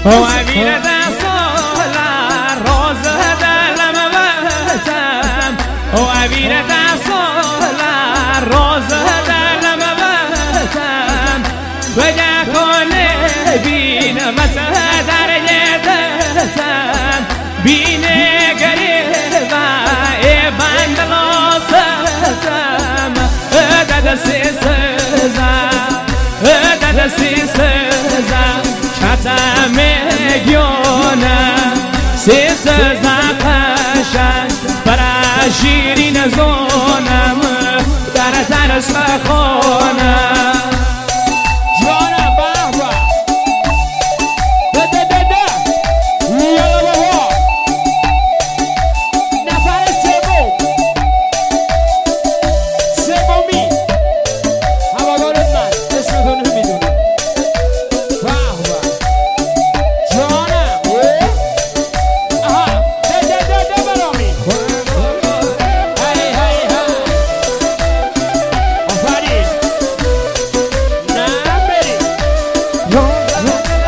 وأمير داسولا روز دلم وتم وأمير داسولا روز دلم وتم وجا كل بين مسدر يدتم بين قريبا بندلوستم دد سيسزا دد سيسزا شتم گیونه سیسزا قشن برا شیرین زونم در ترس خونم جانم بابا ده یالا بابا نفر سومی هوادارت من اسمتون رو میدونم بابا جانم آها ده برامی هی آفرین نه بری جانم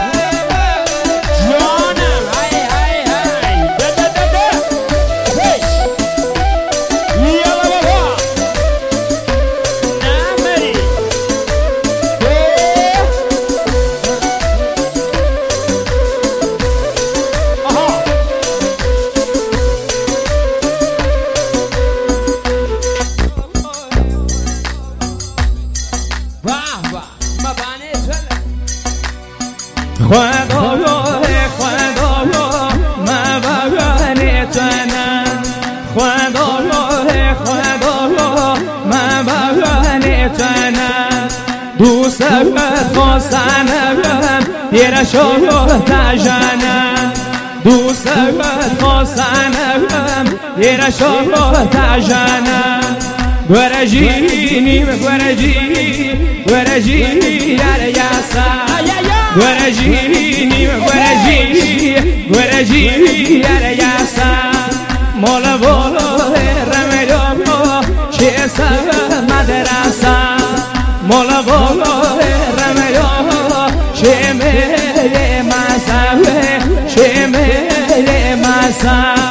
هی ده پیش یالا بابا نه بری آها بابا مبانه زله خدایا ما بغنیتنم خدایا ما بغنیتنم دوست خواستنم یه شو تاجنم دوست خواستنم یه شو تاجنم گرجینیم گرجی در یاسا گرجینیم گرجی در یاسا مولا بولو رمیدو چه سب مدرسا مولا بولو رمیدو چه میل مسا چه میل مسا